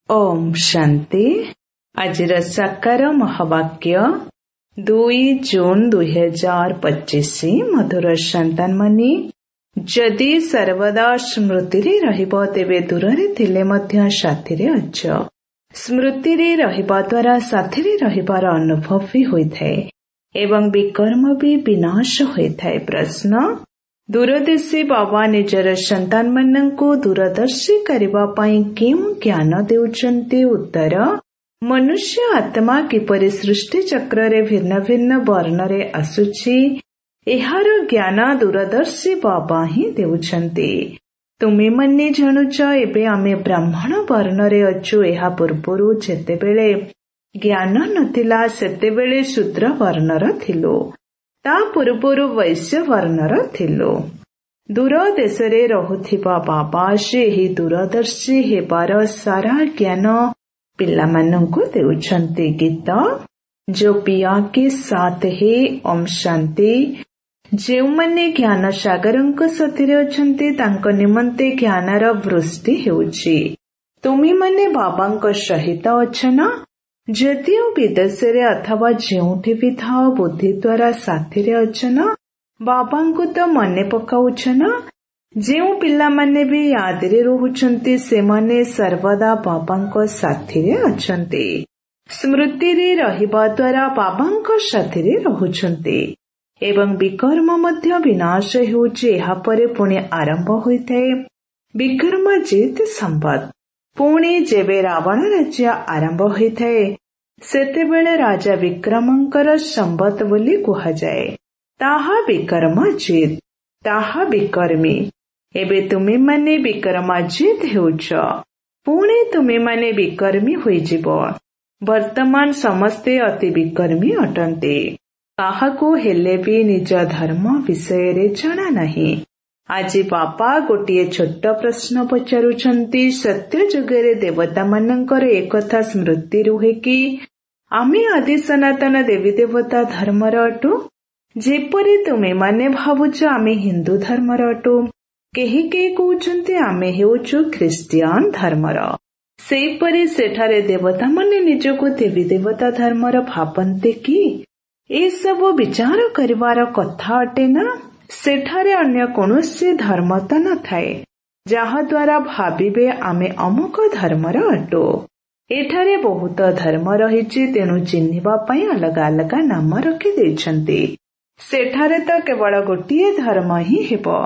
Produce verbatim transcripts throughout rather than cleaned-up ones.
ओम शांति। आजिर साकार महावाक्य दुई जून दुई हजार पच्चीस मधुर संतान मानी जदि सर्वदा स्मृति रहिब तेबे दूर थिले मध्य साथी अच। स्मृति रहिबा द्वारा साथी रहिबार अनुभव भी होइथाए एवं विकर्म भी विनाश होइथाए। प्रश्न, दूरदेशी बाबा निजर संतान माननकु दूरदर्शी करिबा पई केउ ज्ञान देउचंती? उत्तर, मनुष्य आत्मा किपरि सृष्टि चक्र रे भिन्न भिन्न वर्ण रे आसुछि एहार ज्ञान दूरदर्शी बाबा ही देउछंती। तुमे माने जानुच एबे आमे ब्राह्मण वर्ण रे अछु। एहा पूर्वरु जेतेबेले ज्ञान नथिला सेतेबेले शूद्र वर्णर थिलु, ता पूर्वरु वैश्य वर्णर थिलु। दूर देशरे रहुथिबा बाबा से ही दूरदर्शी हेबार सारा ज्ञान पिलामानंकु देउछंती। गीत, जो पिया के साथ है ओम शांति। जेउमाने ज्ञान सागरंक साथिरे अछंती तांको निमंते ज्ञानर वृष्टि हेउछि। तुमी माने बाबांक सहित अछ ना? जदिओ विदेशरे अथवा जेउठी भी थाओ बुद्धि द्वारा साथिरे अछ ना? बाबांकु तो मने पकाउछ ना? जेउ पिला माने भी यादरे रहुछंती सेमाने सर्वदा बाबांक साथिरे अछंती। स्मृति रे रहिबा द्वारा बाबांक साथिरे रहुछंती एवं विकर्म मध्य विनाश हेउछि। एहा परे पुणी आरंभ होइथाए विक्रमजित संवत। पुणी जेबे रावण राज्य आरंभ होइथाए सेतेबेले राजा विक्रमंकर संवत बोली कुहाଯାଏ। ताहा विक्रमजित, ताहा विकर्मी। एबे तुमे माने विक्रमजित हेउछ, पुणी तुमे माने विकर्मी होइजिब। वर्तमान समस्ते अति विकर्मी अटन्ते। काहाकु हेले भी निज धर्म विषय रे जणा नाही। आज बापा गोटिए छोट प्रश्न पचारुछंती। सत्य जुगरे देवता मानंकर एकथा स्मृति रुहे कि आमे आदि सनातन देवी देवता धर्मर अटु। जेपरि तुमे माने भावुछ आमे हिंदू धर्मर अटु, केही केही कहउछंती आमे हेउछु ख्रिस्टियान धर्मर। सेपरि सेठारे देवता माने निजको देवी देवता धर्मर भाबन्ते कि? ए सब विचार करिवार कथा अटे ना? सेठारे अन्य कौनसी धर्म त न थाए जहा द्वारा भाबिबे आमे अमुक धर्मर अटो। एठारे बहुत धर्म रहिछि, तेणु चिन्हिबा पई अलग अलग नाम रखि दैछन्ति। सेठारे त केवल गोटिए धर्म ही हेबो।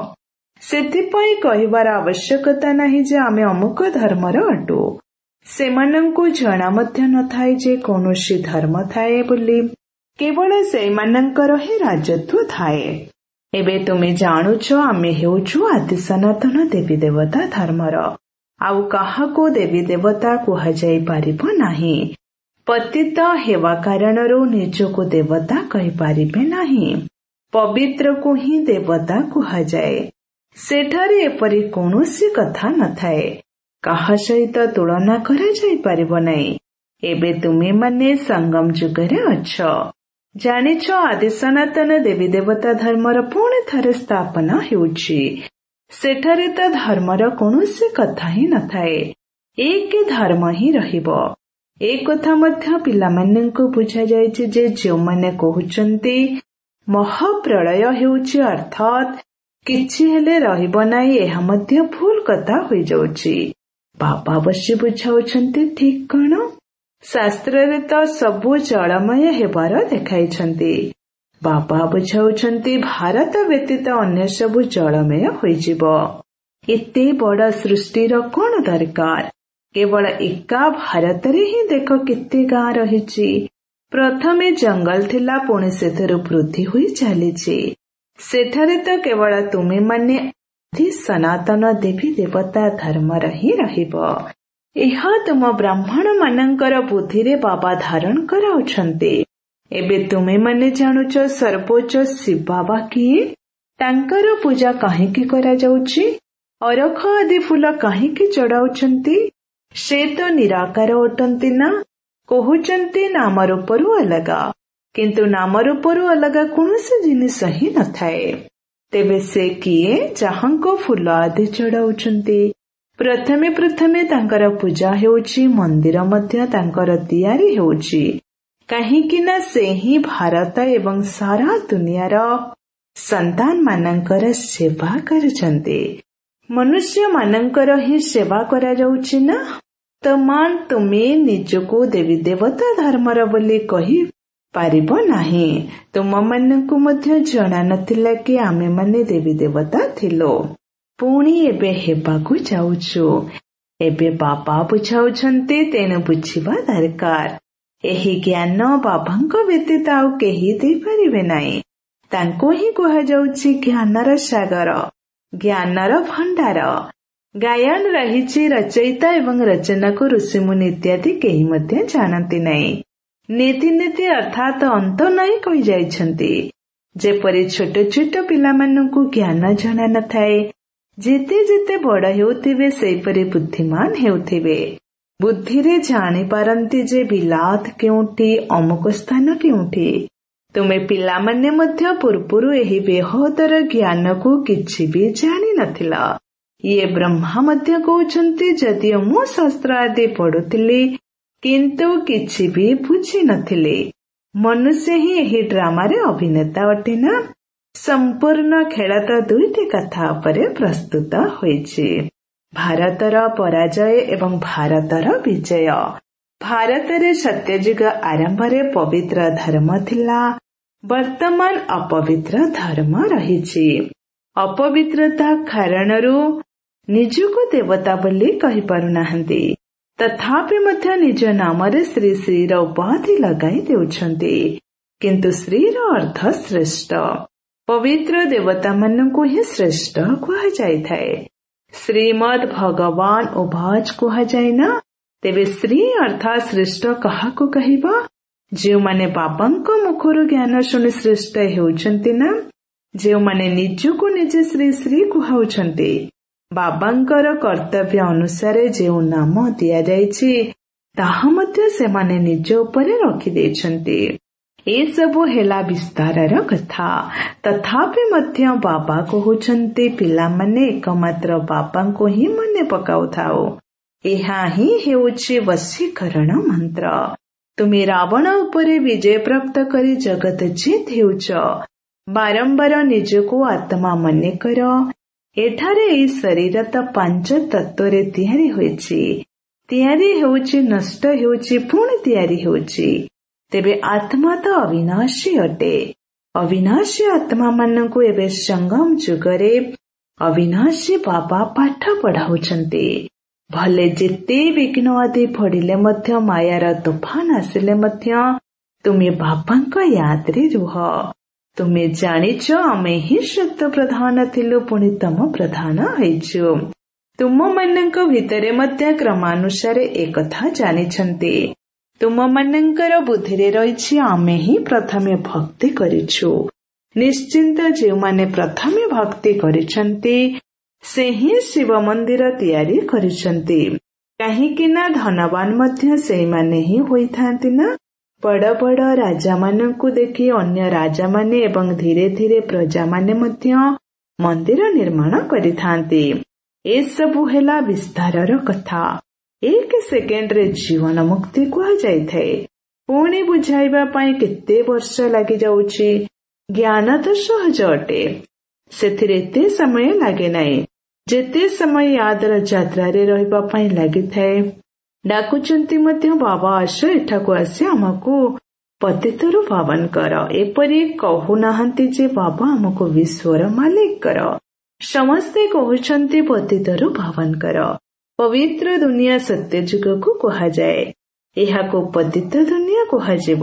सेथिपई कहिबार आवश्यकता नाही जे आमे अमुक धर्मर अटो। सेमानंकु जणा मध्य न थाए जे कौनसी धर्म थाए बोली। केवल सेमानंकर ही राजत्व थाए। एबे तुमे जानुछ आमे हेउछु आदि सनातन देवी देवता धर्मर। आउ काहाको देवी देवता कुहाଯାଇ पारिबो नाही। पतित हेवा कारणरू निजको देवता कहि पारिबे नाही। पवित्र को ही देवता कुहाଯାଏ। सेठारे एपरि कौनसी कथा न थाए। काहा सहित तुलना करा जाई पारिबो नाही। एबे तुमे माने संगम जुगरे अछ। जानिछ आदि सनातन देवी देवता धर्मर पुणी थरे स्थापना हेउछि। सेठारे त धर्मर कौनसी कथा ही न थाए। एक धर्म ही रहिबो। ए कथा मध्य पिलामानंकु बुझा जायछि जे जोमाने कहउचंती महाप्रलय हेउछि अर्थात किछि हेले रहिबो नाही, एहा मध्य भूल कथा होई जाउछि। बाबा बसी बुझाउछंती ठीक कण? शास्त्र रे तो सबु जलमय हेबार देखाइछंती। बाबा बुझाउछंती भारत व्यतीत अन्य सबु जलमय होइजिबो। एते बड़ सृष्टिर कोन दरकार? केवल एका भारत रे ही देख केते गाँ रहिछि। प्रथमे जंगल थिला, पुणी सेथरु वृद्धि होई चालिछि। सेठारे तो केवल तुमे माने आदि सनातन देवी देवता धर्मर ही रहिबो। एहा तुम ब्राह्मण मानंकर बुद्धि रे बाबा धारण कराउछंती। एबे तुमे माने जानुछ सर्वोच्च शिव बाबा किए? तांकर पूजा काहेकि करा जाउछि? अरख आदि फूल काहेकि चढ़ाउछंती? से तो निराकार अटंती ना? कहउचंती नाम रूपरु अलगा, किंतु नाम रूपरु अलगा कौनसी जिनिस ही न थाए। तेबे से किए जाहांको फूल आदि चढ़ाउछंती? ପ୍ରଥମେ ପ୍ରଥମେ ତାଙ୍କର ପୂଜା ହେଉଛି, ମନ୍ଦିର ମଧ୍ୟ ତାଙ୍କର ତିଆରି ହେଉଛି। କାହିଁକି ନା ସେ ହିଁ ଭାରତ ଏବଂ ସାରା ଦୁନିଆର ସନ୍ତାନ ମାନଙ୍କର ସେବା କରୁଛନ୍ତି। ମନୁଷ୍ୟ ମାନଙ୍କର ହିଁ ସେବା କରାଯାଉଛି ନା। ତ ମା ତୁମେ ନିଜକୁ ଦେବୀ ଦେବତା ଧର୍ମର ବୋଲି କହି ପାରିବ ନାହିଁ। ତୁମମାନଙ୍କୁ ମଧ୍ୟ ଜଣା ନଥିଲା କି ଆମେମାନେ ଦେବୀ ଦେବତା ଥିଲୁ। ପୁଣି ଏବେ ହେବାକୁ ଯାଉଛୁ। ଏବେ ବାବା ବୁଝାଉଛନ୍ତି, ତେଣୁ ବୁଝିବା ଦରକାର। ଏହି ଜ୍ଞାନ ବାବାଙ୍କ ବ୍ୟତୀତ ଆଉ କେହି ଦେଇପାରିବେ ନାହିଁ। ତାଙ୍କୁ ହିଁ କୁହାଯାଉଛି ଜ୍ଞାନର ସାଗର, ଜ୍ଞାନର ଭଣ୍ଡାର। ଗାୟନ ରହିଛି ରଚୟିତା ଏବଂ ରଚନାକୁ ଋଷିମୁନି ଇତ୍ୟାଦି କେହି ମଧ୍ୟ ଜାଣନ୍ତି ନାହିଁ। ନୀତି ନୀତି ଅର୍ଥାତ୍ ଅନ୍ତ ନାହିଁ କହିଯାଇଛନ୍ତି। ଯେପରି ଛୋଟ ଛୋଟ ପିଲାମାନଙ୍କୁ ଜ୍ଞାନ ଜଣା ନଥାଏ, ଯେତେ ଯେତେ ବଡ଼ ହେଉଥିବେ ସେହିପରି ବୁଦ୍ଧିମାନ ହେଉଥିବେ। ବୁଦ୍ଧିରେ ଜାଣିପାରନ୍ତି ଯେ ବିଲାତ କେଉଁଠି, ଅମୁକ ସ୍ଥାନ କେଉଁଠି। ତୁମେ ପିଲାମାନେ ମଧ୍ୟ ପୂର୍ବରୁ ଏହି ବେହଦର ଜ୍ଞାନକୁ କିଛି ବି ଜାଣିନଥିଲ। ଇଏ ବ୍ରହ୍ମା ମଧ୍ୟ କହୁଛନ୍ତି, ଯଦିଓ ମୁଁ ଶାସ୍ତ୍ର ଆଦି ପଢୁଥିଲି କିନ୍ତୁ କିଛି ବି ବୁଝି ନଥିଲି। ମନୁଷ୍ୟ ହିଁ ଏହି ଡ୍ରାମାରେ ଅଭିନେତା ଅଟେ ନା। ସମ୍ପୂର୍ଣ୍ଣ ଖେଳ ତ ଦୁଇଟି କଥା ଉପରେ ପ୍ରସ୍ତୁତ ହୋଇଛି, ଭାରତର ପରାଜୟ ଏବଂ ଭାରତର ବିଜୟ। ଭାରତରେ ସତ୍ୟଯୁଗ ଆରମ୍ଭରେ ପବିତ୍ର ଧର୍ମ ଥିଲା, ବର୍ତ୍ତମାନ ଅପବିତ୍ର ଧର୍ମ ରହିଛି। ଅପବିତ୍ରତା କାରଣରୁ ନିଜକୁ ଦେବତା ବୋଲି କହିପାରୁନାହାନ୍ତି। ତଥାପି ମଧ୍ୟ ନିଜ ନାମରେ ଶ୍ରୀ ଶ୍ରୀର ଉପାଧି ଲଗାଇ ଦେଉଛନ୍ତି। କିନ୍ତୁ ଶ୍ରୀର ଅର୍ଥ ଶ୍ରେଷ୍ଠ। ପବିତ୍ର ଦେବତାମାନଙ୍କୁ ହିଁ ଶ୍ରେଷ୍ଠ କୁହାଯାଇଥାଏ। ଶ୍ରୀମଦ୍ ଭଗବାନ ଉଭଜ କୁହାଯାଏ ନା। ତେବେ ଶ୍ରୀ ଅର୍ଥାତ୍ ଶ୍ରେଷ୍ଠ କାହାକୁ କହିବ? ଯେଉଁମାନେ ବାବାଙ୍କ ମୁଖରୁ ଜ୍ଞାନ ଶୁଣି ଶ୍ରେଷ୍ଠ ହେଉଛନ୍ତି ନା, ଯେଉଁମାନେ ନିଜକୁ ନିଜେ ଶ୍ରୀ ଶ୍ରୀ କୁହାଉଛନ୍ତି। ବାବାଙ୍କର କର୍ତ୍ତବ୍ୟ ଅନୁସାରେ ଯେଉଁ ନାମ ଦିଆଯାଇଛି ତାହା ମଧ୍ୟ ସେମାନେ ନିଜ ଉପରେ ରଖିଦେଇଛନ୍ତି। ଏସବୁ ହେଲା ବିସ୍ତାରର କଥା। ତଥାପି ମଧ୍ୟ ବାବା କହୁଛନ୍ତି, ପିଲାମାନେ ଏକମାତ୍ର ବାବାଙ୍କୁ ହିଁ ମନେ ପକାଉଥାଉ। ଏହା ହିଁ ହେଉଛି ବଶୀକରଣ ମନ୍ତ୍ର। ତୁମେ ରାବଣ ଉପରେ ବିଜୟ ପ୍ରାପ୍ତ କରି ଜଗତ ଜିତ ହେଉଛ। ବାରମ୍ବାର ନିଜକୁ ଆତ୍ମା ମନେକର। ଏଠାରେ ଏହି ଶରୀର ତ ପାଞ୍ଚ ତତ୍ତ୍ୱରେ ତିଆରି ହୋଇଛି। ତିଆରି ହେଉଛି, ନଷ୍ଟ ହେଉଛି, ପୁଣି ତିଆରି ହେଉଛି। ତେବେ ଆତ୍ମା ତ ଅବିନାଶୀ ଅଟେ। ଅବିନାଶୀ ଆତ୍ମା ମାନଙ୍କୁ ଏବେ ସଙ୍ଗମ ଯୁଗରେ ଅବିନାଶୀ ବାବା ପାଠ ପଢାଉଛନ୍ତି। ଭଲେ ଯେତେ ବିଘ୍ନ ଆଦି ପଡ଼ିଲେ ମଧ୍ୟ, ମାୟାର ତୁଫାନ ଆସିଲେ ମଧ୍ୟ ତୁମେ ବାବାଙ୍କ ୟାଦରେ ରୁହ। ତୁମେ ଜାଣିଛ ଆମେ ହିଁ ସତ୍ୟ ପ୍ରଧାନ ଥିଲୁ, ପୁଣି ତମ ପ୍ରଧାନ ହୋଇଛୁ। ତୁମମାନଙ୍କ ଭିତରେ ମଧ୍ୟ କ୍ରମାନୁସାରେ ଏକଥା ଜାଣିଛନ୍ତି। ତୁମମାନଙ୍କର ବୁଦ୍ଧିରେ ରହିଛି ଆମେ ହିଁ ପ୍ରଥମେ ଭକ୍ତି କରିଛୁ। ନିଶ୍ଚିନ୍ତ ଯେଉଁମାନେ ପ୍ରଥମେ ଭକ୍ତି କରିଛନ୍ତି ସେ ହିଁ ଶିବ ମନ୍ଦିର ତିଆରି କରିଛନ୍ତି। କାହିଁକି ନା ଧନବାନ ମଧ୍ୟ ସେଇମାନେ ହିଁ ହୋଇଥାନ୍ତି ନା। ବଡ଼ ବଡ଼ ରାଜାମାନଙ୍କୁ ଦେଖି ଅନ୍ୟ ରାଜାମାନେ ଏବଂ ଧୀରେ ଧୀରେ ପ୍ରଜାମାନେ ମଧ୍ୟ ମନ୍ଦିର ନିର୍ମାଣ କରିଥାନ୍ତି। ଏସବୁ ହେଲା ବିସ୍ତାରର କଥା। ଏକ ସେକେଣ୍ଡରେ ଜୀବନ ମୁକ୍ତି କୁହାଯାଇଥାଏ। ପୁଣି ବୁଝାଇବା ପାଇଁ କେତେ ବର୍ଷ ଲାଗିଯାଉଛି। ଜ୍ଞାନ ତ ସହଜ ଅଟେ, ସେଥିରେ ଏତେ ସମୟ ଲାଗେ ନାହିଁ ଯେତେ ସମୟ ୟାଦର ଯାତ୍ରାରେ ରହିବା ପାଇଁ ଲାଗିଥାଏ। ଡାକୁଛନ୍ତି ମଧ୍ୟ, ବାବା ଆସ ଏଠାକୁ ଆସି ଆମକୁ ପତିତରୁ ପାବନ କର। ଏପରି କହୁନାହାନ୍ତି ଯେ ବାବା ଆମକୁ ବିଶ୍ୱର ମାଲିକ କର। ସମସ୍ତେ କହୁଛନ୍ତି ପତିତରୁ ପାବନ କର। ପବିତ୍ର ଦୁନିଆ ସତ୍ୟ ଯୁଗକୁ କୁହାଯାଏ। ଏହାକୁ ପତିତ ଦୁନିଆ କୁହାଯିବ।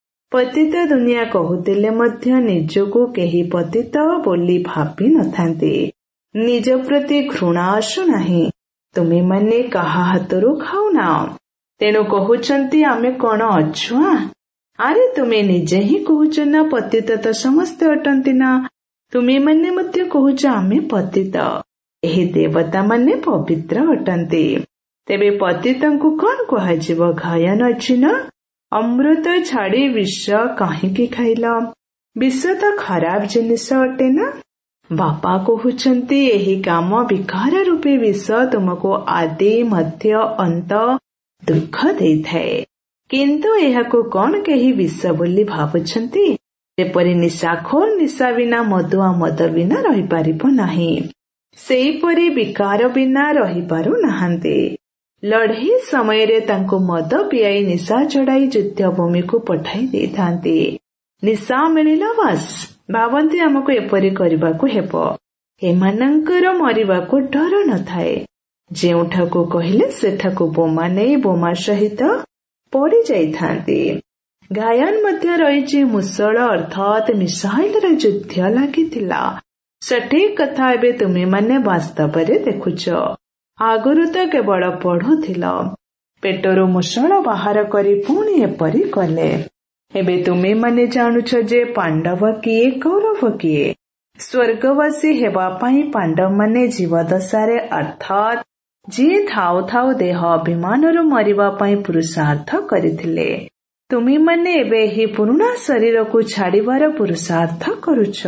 ପତିତ ଦୁନିଆ କହୁଥିଲେ ମଧ୍ୟ ନିଜକୁ କେହି ପତିତ ବୋଲି ଭାବି ନଥାନ୍ତି। ନିଜ ପ୍ରତି ଘୃଣା ଆସୁନାହିଁ। ତୁମେମାନେ କାହା ହାତରୁ ଖାଉନାଅ, ତେଣୁ କହୁଛନ୍ତି ଆମେ କଣ ଅଛୁଆଁ? ଆରେ ତୁମେ ନିଜେ ହିଁ କହୁଛ ନା ପତିତ ତ ସମସ୍ତେ ଅଟନ୍ତି ନା। ତୁମେମାନେ ମଧ୍ୟ କହୁଛ ଆମେ ପତିତ। ଏହି ଦେବତାମାନେ ପବିତ୍ର ଅଟନ୍ତି। ତେବେ ପତିତଙ୍କୁ କଣ କୁହାଯିବ? ଗାୟନ ଅଛି ନା, ଅମୃତ ଛାଡ଼ି ବିଷ କାହିଁକି ଖାଇଲ? ବିଷ ତ ଖରାପ ଜିନିଷ ଅଟେ ନା। ବାପା କହୁଛନ୍ତି ଏହି କାମ ବିକାର ରୂପେ ବିଷ ତୁମକୁ ଆଦି ମଧ୍ୟ ଅନ୍ତ ଦୁଃଖ ଦେଇଥାଏ, କିନ୍ତୁ ଏହାକୁ କଣ କେହି ବିଷ ବୋଲି ଭାବୁଛନ୍ତି? ଯେପରି ନିଶାଖୋର ନିଶା ବିନା ମଦୁଆ ମଦ ବିନା ରହିପାରିବ ନାହିଁ, ସେହିପରି ବିକାର ବିନା ରହିପାରୁ ନାହାନ୍ତି। ଲଢ଼େଇ ସମୟରେ ତାଙ୍କୁ ମଦ ପିଆଇ ନିଶା ଚଢ଼ାଇ ଯୁଦ୍ଧ ଭୂମିକୁ ପଠାଇ ଦେଇଥାନ୍ତି। ନିଶା ମିଳିଲା ବାସ୍ ଭାବନ୍ତି ଆମକୁ ଏପରି କରିବାକୁ ହେବ। ଏମାନଙ୍କର ମରିବାକୁ ଡର ନଥାଏ। ଯେଉଁଠାକୁ କହିଲେ ସେଠାକୁ ବୋମା ନେଇ ବୋମା ସହିତ ପଡ଼ି ଯାଇଥାନ୍ତି। ଗାୟନ ମଧ୍ୟ ରହିଛି ମୁସଳ ଅର୍ଥାତ୍ ମିସାଇଲର ଯୁଦ୍ଧ ଲାଗିଥିଲା। ସଠିକ କଥା ଏବେ ତୁମେମାନେ ବାସ୍ତବରେ ଦେଖୁଛ। ଆଗରୁ ତ କେବଳ ପଢୁଥିଲ। ପେଟରୁ ମୁସଳ ବାହାର କରି ପୁଣି ଏପରି କଲେ। ଏବେ ତୁମେମାନେ ଜାଣୁଛ ଯେ ପାଣ୍ଡବ କିଏ କୌରବ କିଏ। ସ୍ୱର୍ଗବାସୀ ହେବା ପାଇଁ ପାଣ୍ଡବମାନେ ଜୀବଦଶାରେ ଅର୍ଥାତ୍ ଯିଏ ଥାଉ ଥାଉ ଦେହ ଅଭିମାନରୁ ମରିବା ପାଇଁ ପୁରୁଷାର୍ଥ କରିଥିଲେ। ତୁମେମାନେ ଏବେ ଏହି ପୁରୁଣା ଶରୀରକୁ ଛାଡ଼ିବାର ପୁରୁଷାର୍ଥ କରୁଛ।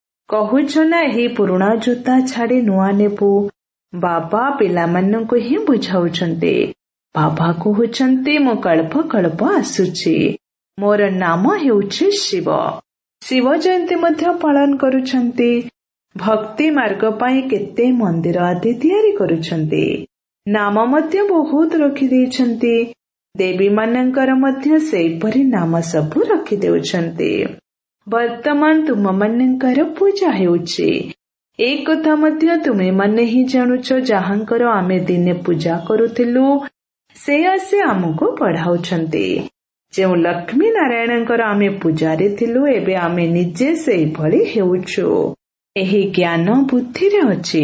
କହୁଛ ନା ଏହି ପୁରୁଣା ଜୋତା ଛାଡ଼ି ନୂଆ ନେବୁ। ବାବା ପିଲାମାନଙ୍କୁ ହିଁ ବୁଝାଉଛନ୍ତି। ବାବା କହୁଛନ୍ତି ମୁଁ କଳ୍ପ କଳ୍ପ ଆସୁଛି। ମୋର ନାମ ହେଉଛି ଶିବ। ଶିବ ଜୟନ୍ତୀ ମଧ୍ୟ ପାଳନ କରୁଛନ୍ତି। ଭକ୍ତି ମାର୍ଗ ପାଇଁ କେତେ ମନ୍ଦିର ଆଦି ତିଆରି କରୁଛନ୍ତି। ନାମ ମଧ୍ୟ ବହୁତ ରଖିଦେଇଛନ୍ତି। ଦେବୀମାନଙ୍କର ମଧ୍ୟ ସେହିପରି ନାମ ସବୁ ରଖିଦେଉଛନ୍ତି। ବର୍ତ୍ତମାନ ତୁମମାନଙ୍କର ପୂଜା ହେଉଛି। ଏ କଥା ମଧ୍ୟ ତୁମେମାନେ ହିଁ ଜାଣୁଛ। ଯାହାଙ୍କର ଆମେ ଦିନେ ପୂଜା କରୁଥିଲୁ ସେ ଆସି ଆମକୁ ପଢ଼ାଉଛନ୍ତି। ଯେଉଁ ଲକ୍ଷ୍ମୀ ନାରାୟଣଙ୍କର ଆମେ ପୂଜାରୀ ଥିଲୁ ଏବେ ଆମେ ନିଜେ ସେହିଭଳି ହେଉଛୁ। ଏହି ଜ୍ଞାନ ବୁଦ୍ଧିରେ ଅଛି।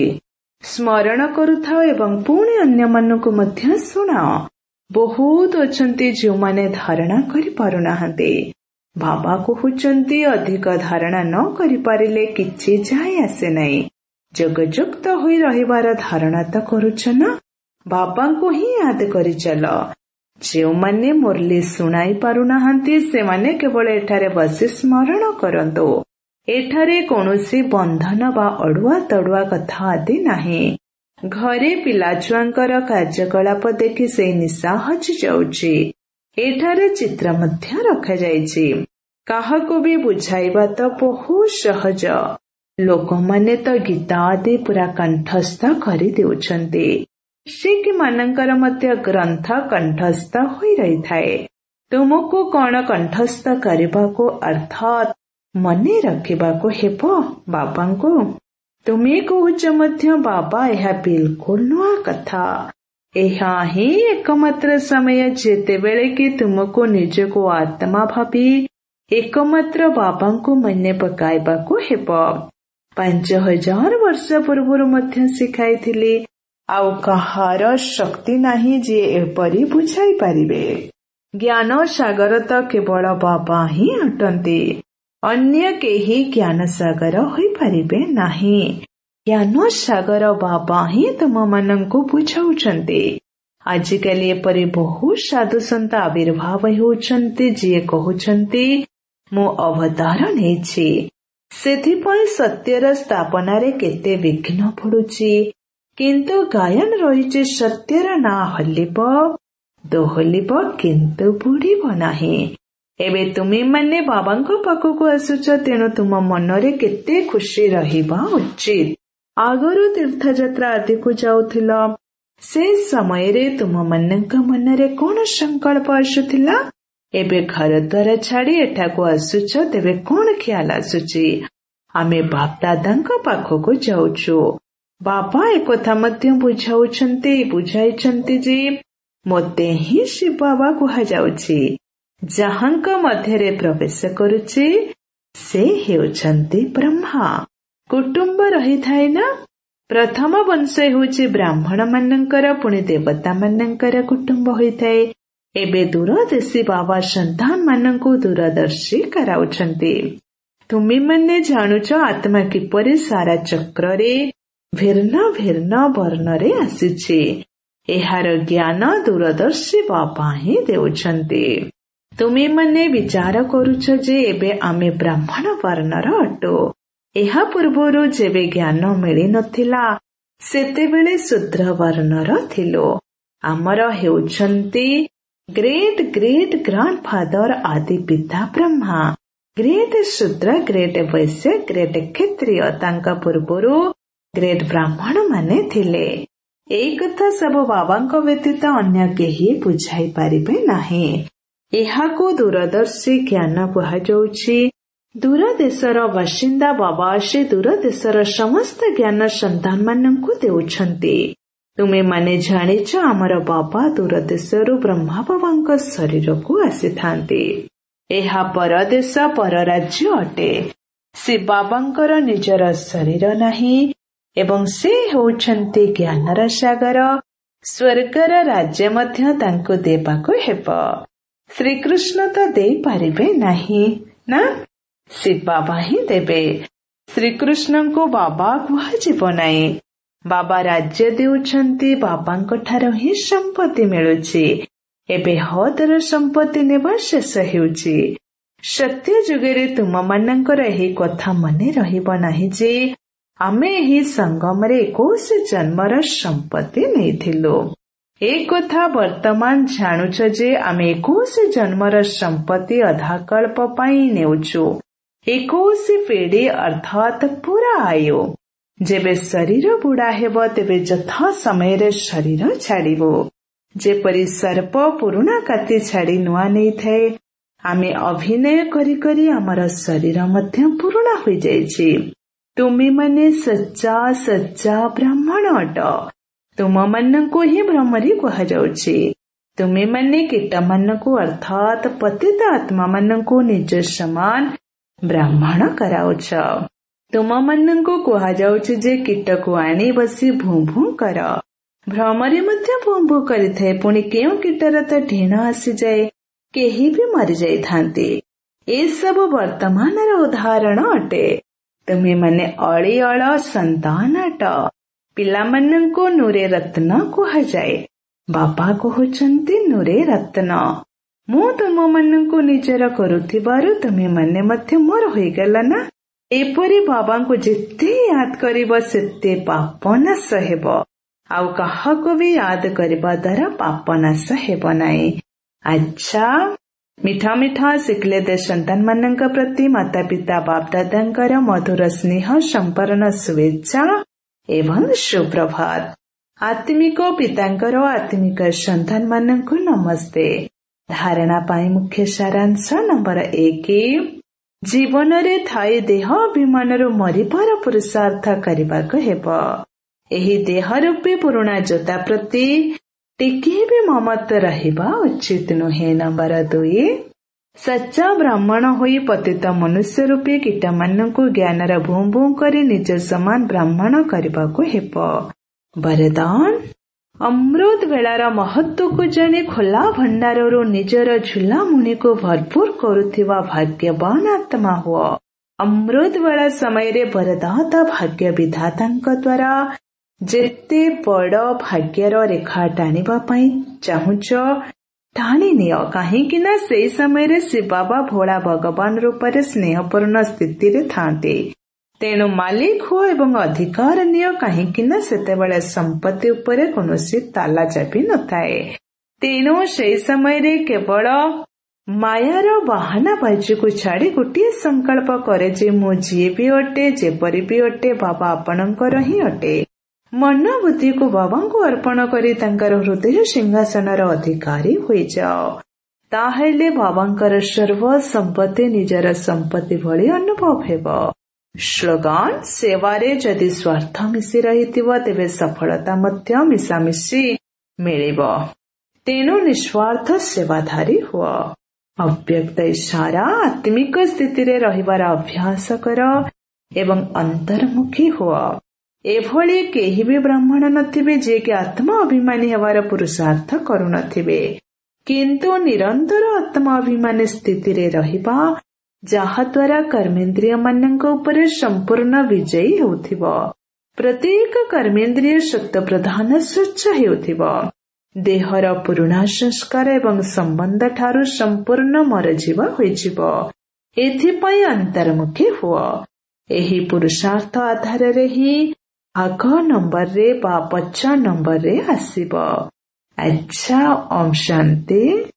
ସ୍ମରଣ କରୁଥାଅ ଏବଂ ପୁଣି ଅନ୍ୟମାନଙ୍କୁ ମଧ୍ୟ ଶୁଣାଅ। ବହୁତ ଅଛନ୍ତି ଯେଉଁମାନେ ଧାରଣା କରିପାରୁନାହାନ୍ତି। ବାବା କହୁଛନ୍ତି ଅଧିକ ଧାରଣା ନ କରିପାରିଲେ କିଛି ଯାଏ ଆସେ ନାହିଁ। ଯୋଗଯୁକ୍ତ ହୋଇ ରହିବାର ଧାରଣା ତ କରୁଛ ନା। ବାବାଙ୍କୁ ହିଁ ୟାଦ କରିଚାଲ। ଯେଉଁମାନେ ମୁରଲି ଶୁଣାଇ ପାରୁନାହାନ୍ତି ସେମାନେ କେବଳ ଏଠାରେ ବସି ସ୍ମରଣ କରନ୍ତୁ। ଏଠାରେ କୌଣସି ବନ୍ଧନ ବା ଅଡୁଆ ତଡୁଆ କଥା ଆଦି ନାହିଁ। ଘରେ ପିଲାଛୁଆଙ୍କର କାର୍ଯ୍ୟକଳାପ ଦେଖି ସେଇ ନିଶା ହଜି ଯାଉଛି। ଏଠାରେ ଚିତ୍ର ମଧ୍ୟ ରଖାଯାଇଛି। କାହାକୁ ବି ବୁଝାଇବା ତ ବହୁତ ସହଜ। ଲୋକମାନେ ତ ଗୀତା ଆଦି ପୁରା କଣ୍ଠସ୍ଥ କରିଦେଉଛନ୍ତି। ଶିଖ ମାନଙ୍କର ମଧ୍ୟ ଗ୍ରନ୍ଥ କଣ୍ଠସ୍ଥ ହୋଇ ରହିଥାଏ। ତୁମକୁ କଣ କଣ୍ଠସ୍ଥ କରିବାକୁ ଅର୍ଥାତ୍ ମନେ ରଖିବାକୁ ହେବ ବାବାଙ୍କୁ? ତୁମେ କହୁଛ ମଧ୍ୟ ବାବା ଏହା ବିଲକୁଲ ନୂଆ କଥା। ଏହା ହିଁ ଏକମାତ୍ର ସମୟ ଯେତେବେଳେ କି ତୁମକୁ ନିଜକୁ ଆତ୍ମା ଭାବି ଏକମାତ୍ର ବାବାଙ୍କୁ ମନେ ପକାଇବାକୁ ହେବ। ପାଞ୍ଚ ହଜାର ବର୍ଷ ପୂର୍ବରୁ ମଧ୍ୟ ଶିଖାଇଥିଲି। ଆଉ କାହାର ଶକ୍ତି ନାହିଁ ଯିଏ ଏପରି ବୁଝାଇ ପାରିବେ। ଜ୍ଞାନ ସାଗର ତ କେବଳ ବାବା ହିଁ ଅଟନ୍ତି। ଅନ୍ୟ କେହି ଜ୍ଞାନ ସାଗର ହୋଇପାରିବେ ନାହିଁ। ଜ୍ଞାନ ସାଗର ବାବା ହିଁ ତୁମମାନଙ୍କୁ ବୁଝାଉଛନ୍ତି। ଆଜିକାଲି ଏପରି ବହୁ ସାଧୁସନ୍ଥ ଆବିର୍ଭାବ ହେଉଛନ୍ତି ଯିଏ କହୁଛନ୍ତି ମୁଁ ଅବତାର ନେଇଛି। ସେଥିପାଇଁ ସତ୍ୟର ସ୍ଥାପନାରେ କେତେ ବିଘ୍ନ ପଡୁଛି। କିନ୍ତୁ ଗାୟନ ରହିଛି ସତ୍ୟର ନାଁ ହଲିବ ଦୋହଲିବ କିନ୍ତୁ ବୁଡ଼ିବ ନାହିଁ। ଏବେ ତୁମେମାନେ ବାବାଙ୍କ ପାଖକୁ ଆସୁଛ, ତେଣୁ ତୁମ ମନରେ କେତେ ଖୁସି ରହିବା ଉଚିତ। ଆଗରୁ ତୀର୍ଥଯାତ୍ରା ଆଦିକୁ ଯାଉଥିଲ, ସେ ସମୟରେ ତୁମମାନଙ୍କ ମନରେ କଣ ସଂକଳ୍ପ ଆସୁଥିଲା? ଏବେ ଘର ଦ୍ୱାର ଛାଡି ଏଠାକୁ ଆସୁଛ, ତେବେ କଣ ଖିଆଲ ଆସୁଛି? ଆମେ ବାପଦାଦାଙ୍କ ପାଖକୁ ଯାଉଛୁ। ବାବା ଏକଥା ମଧ୍ୟ ବୁଝାଉଛନ୍ତି ବୁଝାଇଛନ୍ତି ଯେ ମୋତେ ହିଁ ଶିବ ବାବା କୁହାଯାଉଛି। ଯାହାଙ୍କ ମଧ୍ୟରେ ପ୍ରବେଶ କରୁଛି ସେ ହେଉଛନ୍ତି ବ୍ରହ୍ମା। କୁଟୁମ୍ବ ରହିଥାଏ ନା। ପ୍ରଥମ ବଂଶ ହେଉଛି ବ୍ରାହ୍ମଣ ମାନଙ୍କର, ପୁଣି ଦେବତା ମାନଙ୍କର କୁଟୁମ୍ବ ହୋଇଥାଏ। ଏବେ ଦୂରଦର୍ଶୀ ବାବା ସନ୍ତାନ ମାନଙ୍କୁ ଦୂରଦର୍ଶୀ କରାଉଛନ୍ତି। ତୁମେମାନେ ଜାଣୁଛ ଆତ୍ମା କିପରି ସାରା ଚକ୍ରରେ ଭିନ୍ନ ଭିନ୍ନ ବର୍ଣ୍ଣରେ ଆସିଛି। ଏହାର ଜ୍ଞାନ ଦୂରଦର୍ଶୀ ବାବା ହିଁ ଦେଉଛନ୍ତି। ତୁମେମାନେ ବିଚାର କରୁଛ ଯେ ଏବେ ଆମେ ବ୍ରାହ୍ମଣ ବର୍ଣ୍ଣର ଅଟୁ। ଏହା ପୂର୍ବରୁ ଯେବେ ଜ୍ଞାନ ମିଳିନଥିଲା ସେତେବେଳେ ଶୂଦ୍ର ବର୍ଣ୍ଣର ଥିଲୁ। ଆମର ହେଉଛନ୍ତି ଗ୍ରେଟ୍ ଗ୍ରେଟ୍ ଗ୍ରାଣ୍ଡ ଫାଦର ଆଦି ପିତା ବ୍ରହ୍ମା। ଗ୍ରେଟ୍ ଶୂଦ୍ର, ଗ୍ରେଟ୍ ବୈଶ୍ୟ, ଗ୍ରେଟ୍ କ୍ଷତ୍ରିୟ। ତାଙ୍କ ପୂର୍ବରୁ ଗ୍ରେଟ୍ ବ୍ରାହ୍ମଣ ମାନେ ଥିଲେ। ଏଇ କଥା ସବୁ ବାବାଙ୍କ ବ୍ୟତୀତ ଅନ୍ୟ କେହି ବୁଝାଇ ପାରିବେ ନାହିଁ। ଏହାକୁ ଦୂରଦର୍ଶୀ ଜ୍ଞାନ କୁହାଯାଉଛି। ଦୂର ଦେଶର ବାସିନ୍ଦା ବାବା ଆସି ଦୂର ଦେଶର ସମସ୍ତ ଜ୍ଞାନ ସନ୍ତାନ ମାନଙ୍କୁ ଦେଉଛନ୍ତି। ତୁମେମାନେ ଜାଣିଛ ଆମର ବାବା ଦୂର ଦେଶରୁ ବ୍ରହ୍ମା ବାବାଙ୍କ ଶରୀରକୁ ଆସିଥାନ୍ତି। ଏହା ପରଦେଶ ପରରାଜ୍ୟ ଅଟେ। ସେ ବାବାଙ୍କର ନିଜର ଶରୀର ନାହିଁ ଏବଂ ସେ ହେଉଛନ୍ତି ଜ୍ଞାନର ସାଗର। ସ୍ୱର୍ଗର ରାଜ୍ୟ ମଧ୍ୟ ତାଙ୍କୁ ଦେବାକୁ ହେବ। ଶ୍ରୀକୃଷ୍ଣ ତ ଦେଇପାରିବେ ନାହିଁ ନା, ସେ ବାବା ହିଁ ଦେବେ। ଶ୍ରୀକୃଷ୍ଣଙ୍କୁ ବାବା କୁହାଯିବ ନାହିଁ। ବାବା ରାଜ୍ୟ ଦେଉଛନ୍ତି। ବାବାଙ୍କ ଠାରୁ ହିଁ ସମ୍ପତ୍ତି ମିଳୁଛି। ଏବେ ହଦର ସମ୍ପତ୍ତି ନେବା ଶେଷ ହେଉଛି। ସତ୍ୟ ଯୁଗରେ ତୁମମାନଙ୍କର ଏହି କଥା ମନେ ରହିବ ନାହିଁ ଯେ ଆମେ ଏହି ସଙ୍ଗମରେ ଏକୋଇଶ ଜନ୍ମର ସମ୍ପତ୍ତି ନେଇଥିଲୁ। ଏ କଥା ବର୍ତ୍ତମାନ ଜାଣୁଛ ଯେ ଆମେ ଏକୋଇଶ ଜନ୍ମର ସମ୍ପତ୍ତି ଅଧାକଳ୍ପ ପାଇଁ ନେଉଛୁ। ଏକୋଇଶ ପିଢ଼ି ଅର୍ଥାତ୍ ପୁରା ଆୟୁ। ଯେବେ ଶରୀର ବୁଢା ହେବ ତେବେ ଯଥା ସମୟରେ ଶରୀର ଛାଡ଼ିବୁ। ଯେପରି ସର୍ପ ପୁରୁଣା କାତି ଛାଡ଼ି ନୂଆ ନେଇଥାଏ, ଆମେ ଅଭିନୟ କରି କରି ଆମର ଶରୀର ମଧ୍ୟ ପୁରୁଣା ହୋଇଯାଇଛି। ତୁମେମାନେ ସଚ୍ଚା ସଚ୍ଚା ବ୍ରାହ୍ମଣ ଅଟ। ତୁମମାନଙ୍କୁ ହିଁ ଭ୍ରମରୀ କୁହାଯାଉଛି। ତୁମେମାନେ କୀଟମାନଙ୍କୁ ଅର୍ଥାତ୍ ପତିତ ଆତ୍ମାମାନଙ୍କୁ ନିଜ ସମାନ ବ୍ରାହ୍ମଣ କରାଉଛ। ତୁମମାନଙ୍କୁ କୁହାଯାଉଛି ଯେ କୀଟକୁ ଆଣି ବସି ଭୁଁ ଭୁଁ କର। ଭ୍ରମରୀ ମଧ୍ୟ ଭୁଁ ଭୁଁ କରିଥାଏ। ପୁଣି କେଉଁ କୀଟର ତ ଢିଣ ଆସିଯାଏ, କେହି ବି ମରିଯାଇଥାନ୍ତି। ଏସବୁ ବର୍ତ୍ତମାନର ଉଦାହରଣ ଅଟେ। ତୁମେମାନେ ଅଳିଅଳ ସନ୍ତାନ ଅଟ। ପିଲାମାନଙ୍କୁ ନୂରେ ରତ୍ନ କୁହାଯାଏ। ବାବା କହୁଛନ୍ତି ନୂରେ ରତ୍ନ। ମୁଁ ତୁମମାନଙ୍କୁ ନିଜର କରୁଥିବାରୁ ତୁମେମାନେ ମଧ୍ୟ ମୋର ହୋଇଗଲ ନା। ଏପରି ବାବାଙ୍କୁ ଯେତେ ୟାଦ କରିବ ସେତେ ପାପ ନାଶ ହେବ। ଆଉ କାହାକୁ ବି ୟାଦ କରିବା ଦ୍ୱାରା ପାପ ନାଶ ହେବ ନାହିଁ। ଆଚ୍ଛା, ମିଠା ମିଠା ଶିଖିଲେଦ ସନ୍ତାନ ମାନଙ୍କ ପ୍ରତି ମାତା ପିତା ବାପ ଦାଦାଙ୍କର ମଧୁର ସ୍ନେହ ସମ୍ପନ୍ନ ଶୁଭେଚ୍ଛା ଏବଂ ସୁପ୍ରଭାତ। ଆତ୍ମିକ ପିତାଙ୍କର ଆତ୍ମିକ ସନ୍ତାନ ମାନଙ୍କୁ ନମସ୍ତେ। ଧାରଣା ପାଇଁ ମୁଖ୍ୟ ସାରାଂଶ ନମ୍ବର ଏକ। ଜୀବନରେ ଥାଇ ଦେହ ଅଭିମାନରୁ ମରିବାର ପୁରୁଷାର୍ଥ କରିବାକୁ ହେବ। ଏହି ଦେହ ରୂପୀ ପୁରୁଣା ଜୋତା ପ୍ରତି ଟିକିଏ ବି ମମତ୍ୱ ରହିବା ଉଚିତ ନୁହେଁ। ନମ୍ବର ଦୁଇ, ସଚ୍ଚା ବ୍ରାହ୍ମଣ ହୋଇ ପତିତ ମନୁଷ୍ୟ ରୂପୀ କୀଟମାନଙ୍କୁ ଜ୍ଞାନର ଭୁଁ ଭୁଁ କରି ନିଜ ସମାନ ବ୍ରାହ୍ମଣ କରିବାକୁ ହେବ। ବରଦାନ, ଅମୃତ ବେଳାର ମହତ୍ୱକୁ ଜାଣି ଖୋଲା ଭଣ୍ଡାରରୁ ନିଜର ଝୁଲାମୁଣିକୁ ଭରପୁର କରୁଥିବା ଭାଗ୍ୟବାନ ଆତ୍ମା ହୁଅ। ଅମୃତ ବେଳା ସମୟରେ ବରଦାତା ଭାଗ୍ୟ ବିଧାତାଙ୍କ ଦ୍ୱାରା ଯେତେ ବଡ଼ ଭାଗ୍ୟର ରେଖା ଟାଣିବା ପାଇଁ ଚାହୁଁଛ ଟାଣି ନିଅ। କାହିଁକି ନା ସେହି ସମୟରେ ଶିବ ବାବା ଭୋଳା ଭଗବାନ ରୂପରେ ସ୍ନେହପୂର୍ଣ୍ଣ ସ୍ଥିତିରେ ଥାନ୍ତି। ତେଣୁ ମାଲିକ ହୁଅ ଏବଂ ଅଧିକାର ନିଅ। କାହିଁକି ନା ସେତେବେଳେ ସମ୍ପତ୍ତି ଉପରେ କୌଣସି ତାଲା ଚାବି ନଥାଏ। ତେଣୁ ସେହି ସମୟରେ କେବଳ ମାୟାର ବାହାନା ବାଜିକୁ ଛାଡ଼ି ଗୋଟିଏ ସଂକଳ୍ପ କରେ ଯେ ମୁଁ ଯିଏ ବି ଅଟେ, ଯେପରି ବି ଅଟେ, ବାବା ଆପଣଙ୍କର ହିଁ ଅଟେ। ମନ ବୁଦ୍ଧିକୁ ବାବାଙ୍କୁ ଅର୍ପଣ କରି ତାଙ୍କର ହୃଦୟ ସିଂହାସନର ଅଧିକାରୀ ହୋଇଯାଅ। ତାହେଲେ ବାବାଙ୍କର ସର୍ବ ସମ୍ପତ୍ତି ନିଜର ସମ୍ପତ୍ତି ଭଳି ଅନୁଭବ ହେବ। ସ୍ଲୋଗାନ, ସେବାରେ ଯଦି ସ୍ୱାର୍ଥ ମିଶି ରହିଥିବ ତେବେ ସଫଳତା ମଧ୍ୟ ମିଶାମିଶି ମିଳିବ। ତେଣୁ ନିଃସ୍ୱାର୍ଥ ସେବାଧାରୀ ହୁଅ। ଅବ୍ୟକ୍ତ ଇଶାରା, ଆତ୍ମିକ ସ୍ଥିତିରେ ରହିବାର ଅଭ୍ୟାସ କର ଏବଂ ଅନ୍ତର୍ମୁଖୀ ହୁଅ। ଏଭଳି କେହି ବି ବ୍ରାହ୍ମଣ ନଥିବେ ଯିଏକି ଆତ୍ମ ଅଭିମାନୀ ହେବାର ପୁରୁଷାର୍ଥ କରୁନଥିବେ, କିନ୍ତୁ ନିରନ୍ତର ଆତ୍ମ ଅଭିମାନୀ ସ୍ଥିତିରେ ରହିବା, ଯାହାଦ୍ୱାରା କର୍ମେନ୍ଦ୍ରିୟ ମାନଙ୍କ ଉପରେ ସମ୍ପୂର୍ଣ୍ଣ ବିଜୟୀ ହେଉଥିବ। ପ୍ରତ୍ୟେକ କର୍ମେନ୍ଦ୍ରିୟ ସତ୍ୟ ପ୍ରଧାନ ସ୍ୱଚ୍ଛ ହେଉଥିବ। ଦେହର ପୁରୁଣା ସଂସ୍କାର ଏବଂ ସମ୍ବନ୍ଧ ଠାରୁ ସମ୍ପୂର୍ଣ୍ଣ ମରଯିବା ହୋଇଯିବ। ଏଥିପାଇଁ ଅନ୍ତର୍ମୁଖୀ ହୁଅ। ଏହି ପୁରୁଷାର୍ଥ ଆଧାରରେ ହିଁ ଆଗ ନମ୍ବରରେ ବା ପଛ ନମ୍ବରରେ ଆସିବ। ଆଚ୍ଛା, ଓମ୍ ଶାନ୍ତି।